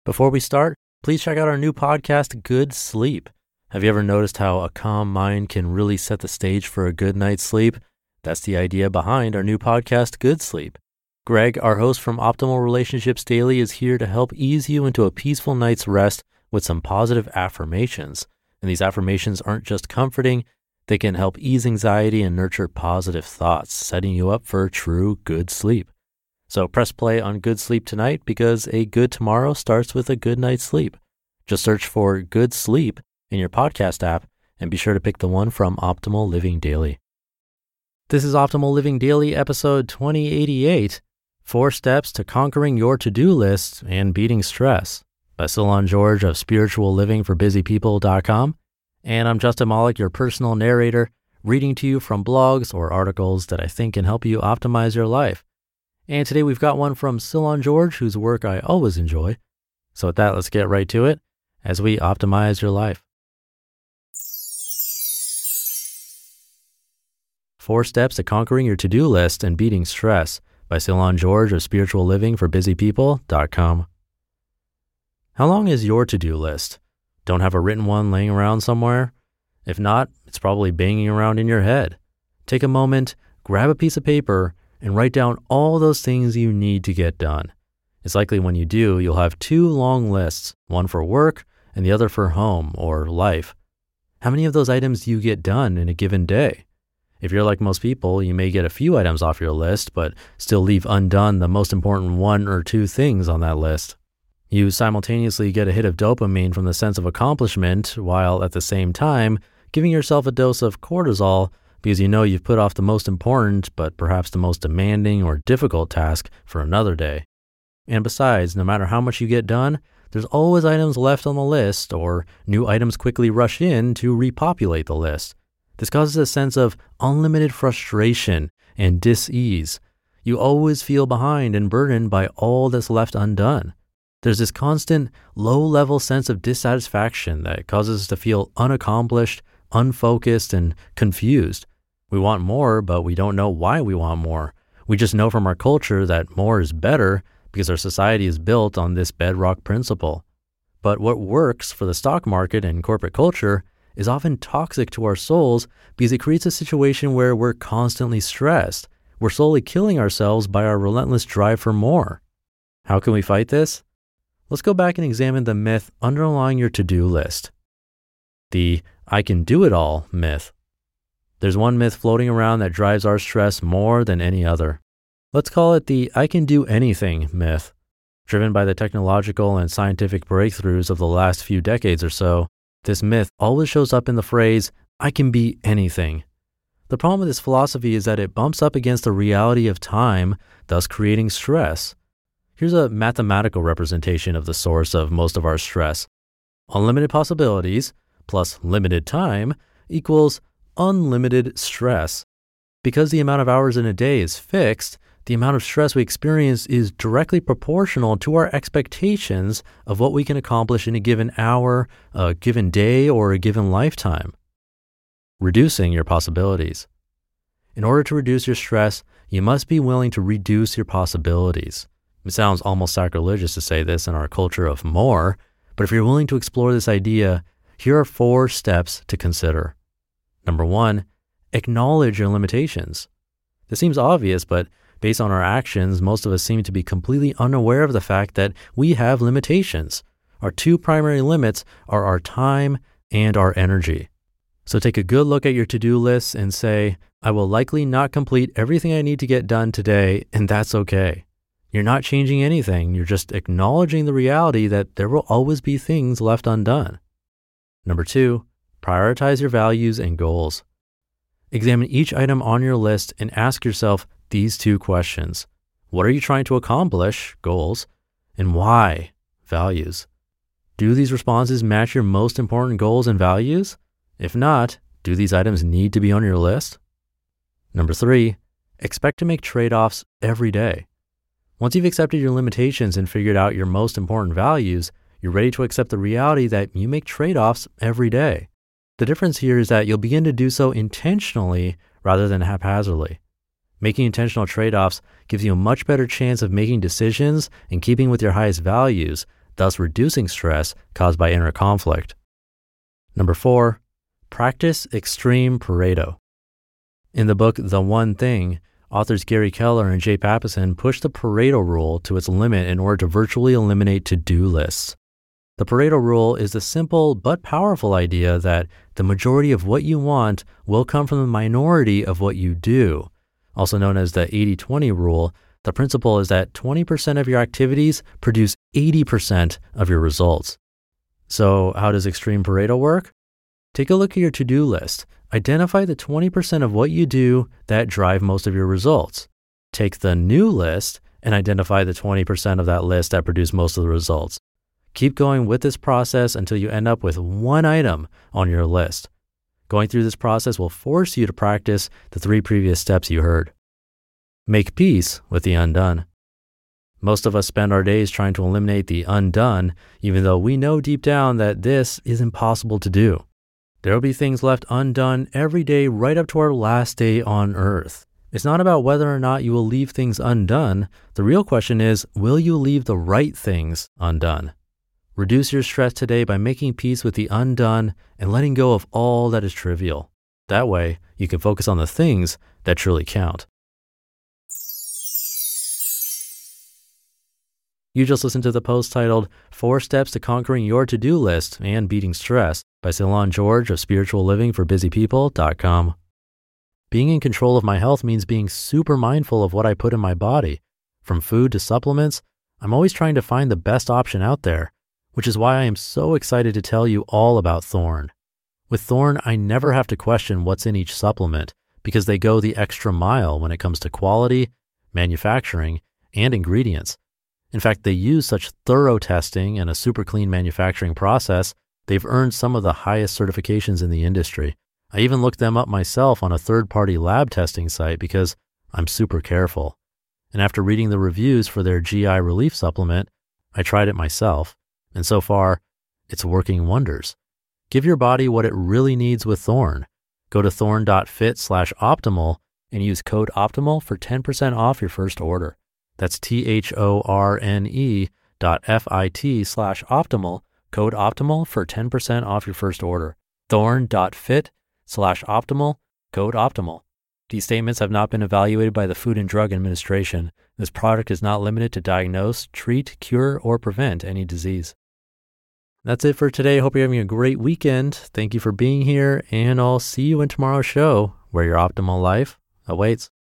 Before we start, please check out our new podcast, Good Sleep. Have you ever noticed how a calm mind can really set the stage for a good night's sleep? That's the idea behind our new podcast, Good Sleep. Greg, our host from Optimal Relationships Daily, is here to help ease you into a peaceful night's rest with some positive affirmations. And these affirmations aren't just comforting, they can help ease anxiety and nurture positive thoughts, setting you up for true good sleep. So press play on Good Sleep tonight because a good tomorrow starts with a good night's sleep. Just search for Good Sleep in your podcast app and be sure to pick the one from Optimal Living Daily. This is Optimal Living Daily, episode 2088, 4 Steps to Conquering Your To-Do List and Beating Stress, by Cylon George of spirituallivingforbusypeople.com. And I'm Justin Malik, your personal narrator, reading to you from blogs or articles that I think can help you optimize your life. And today we've got one from Cylon George, whose work I always enjoy. So with that, let's get right to it as we optimize your life. 4 Steps to Conquering Your To-Do List and Beating Stress, by Cylon George of spirituallivingforbusypeople.com. How long is your to-do list? Don't have a written one laying around somewhere? If not, it's probably banging around in your head. Take a moment, grab a piece of paper, and write down all those things you need to get done. It's likely when you do, you'll have 2 long lists, one for work and the other for home or life. How many of those items do you get done in a given day? If you're like most people, you may get a few items off your list, but still leave undone the most important 1 or 2 things on that list. You simultaneously get a hit of dopamine from the sense of accomplishment, while at the same time giving yourself a dose of cortisol because you know you've put off the most important, but perhaps the most demanding or difficult task for another day. And besides, no matter how much you get done, there's always items left on the list, or new items quickly rush in to repopulate the list. This causes a sense of unlimited frustration and dis-ease. You always feel behind and burdened by all that's left undone. There's this constant low-level sense of dissatisfaction that causes us to feel unaccomplished, unfocused, and confused. We want more, but we don't know why we want more. We just know from our culture that more is better because our society is built on this bedrock principle. But what works for the stock market and corporate culture is often toxic to our souls because it creates a situation where we're constantly stressed. We're slowly killing ourselves by our relentless drive for more. How can we fight this? Let's go back and examine the myth underlying your to-do list. The "I can do it all" myth. There's one myth floating around that drives our stress more than any other. Let's call it the "I can do anything" myth. Driven by the technological and scientific breakthroughs of the last few decades or so, this myth always shows up in the phrase, "I can be anything." The problem with this philosophy is that it bumps up against the reality of time, thus creating stress. Here's a mathematical representation of the source of most of our stress. Unlimited possibilities plus limited time equals unlimited stress. Because the amount of hours in a day is fixed, the amount of stress we experience is directly proportional to our expectations of what we can accomplish in a given hour, a given day, or a given lifetime. Reducing your possibilities. In order to reduce your stress, you must be willing to reduce your possibilities. It sounds almost sacrilegious to say this in our culture of more, but if you're willing to explore this idea, here are 4 steps to consider. Number 1, acknowledge your limitations. This seems obvious, but based on our actions, most of us seem to be completely unaware of the fact that we have limitations. Our 2 primary limits are our time and our energy. So take a good look at your to-do list and say, I will likely not complete everything I need to get done today, and that's okay. You're not changing anything. You're just acknowledging the reality that there will always be things left undone. Number 2, prioritize your values and goals. Examine each item on your list and ask yourself these 2 questions. What are you trying to accomplish, goals, and why, values? Do these responses match your most important goals and values? If not, do these items need to be on your list? Number 3, expect to make trade-offs every day. Once you've accepted your limitations and figured out your most important values, you're ready to accept the reality that you make trade-offs every day. The difference here is that you'll begin to do so intentionally rather than haphazardly. Making intentional trade-offs gives you a much better chance of making decisions and keeping with your highest values thus reducing stress caused by inner conflict. Number 4, practice extreme Pareto. In the book The One Thing, authors Gary Keller and Jay Papasan push the Pareto rule to its limit in order to virtually eliminate to-do lists. The Pareto rule is the simple but powerful idea that the majority of what you want will come from the minority of what you do. Also known as the 80-20 rule, the principle is that 20% of your activities produce 80% of your results. So how does extreme Pareto work? Take a look at your to-do list. Identify the 20% of what you do that drive most of your results. Take the new list and identify the 20% of that list that produce most of the results. Keep going with this process until you end up with one item on your list. Going through this process will force you to practice the 3 previous steps you heard. Make peace with the undone. Most of us spend our days trying to eliminate the undone, even though we know deep down that this is impossible to do. There will be things left undone every day right up to our last day on earth. It's not about whether or not you will leave things undone. The real question is, will you leave the right things undone? Reduce your stress today by making peace with the undone and letting go of all that is trivial. That way, you can focus on the things that truly count. You just listened to the post titled 4 Steps to Conquering Your To-Do List and Beating Stress by Ceylon George of spirituallivingforbusypeople.com. Being in control of my health means being super mindful of what I put in my body. From food to supplements, I'm always trying to find the best option out there, which is why I am so excited to tell you all about Thorne. With Thorne, I never have to question what's in each supplement because they go the extra mile when it comes to quality, manufacturing, and ingredients. In fact, they use such thorough testing and a super clean manufacturing process, they've earned some of the highest certifications in the industry. I even looked them up myself on a third-party lab testing site because I'm super careful. And after reading the reviews for their GI relief supplement, I tried it myself. And so far, it's working wonders. Give your body what it really needs with Thorne. Go to thorne.fit/optimal and use code OPTIMAL for 10% off your first order. That's THORNE.FIT/optimal, code OPTIMAL for 10% off your first order. Thorne.fit/optimal, code OPTIMAL. These statements have not been evaluated by the Food and Drug Administration. This product is not limited to diagnose, treat, cure, or prevent any disease. That's it for today. Hope you're having a great weekend. Thank you for being here, and I'll see you in tomorrow's show where your optimal life awaits.